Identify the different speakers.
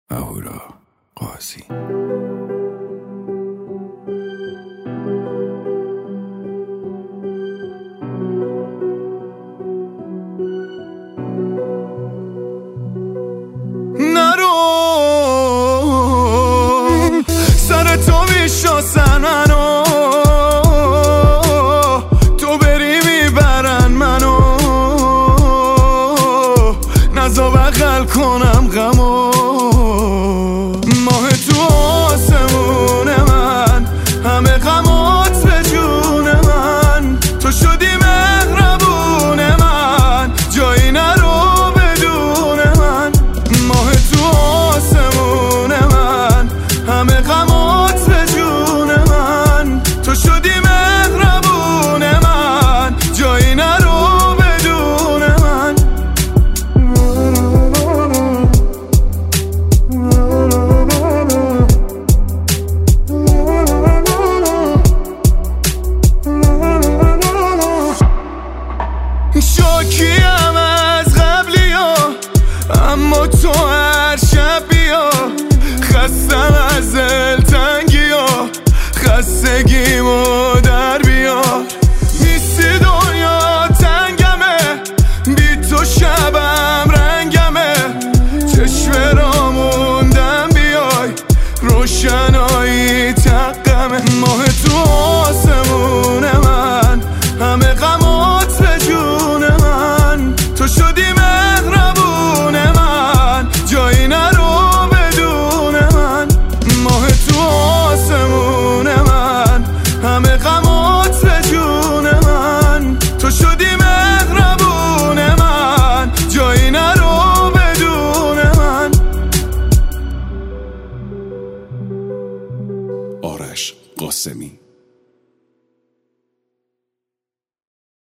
Speaker 1: اهورا قاضی.
Speaker 2: نرو سر تو میشناسن منو، تو بری میبرن منو، نزا بغل کنم غمو. ماه تو آسمون من، همه غمات به جون من، تو شدی مهربون من، جایی نرو بدون من. ماه تو آسمون من، همه غمات به جون من، تو شدی مهربون من، جایی نرو بدون من. شاکیم از قبلی ها، اما تو هر شب بیا. خستم از دلتنگی ها، خستگیمو در بیار. نیستی دنیا تنگمه، بی تو شبم رنگمه. چشم را موندم بیای، روشنایی تقمه. ماه تو آسمون من، همه غمات به جون من، تو شدی مهربون من، جایی نرو بدون من. ماه تو آسمون من، همه غمات به جون من، تو شدی مهربون من، جایی نرو بدون من.
Speaker 1: آرش قاسمی.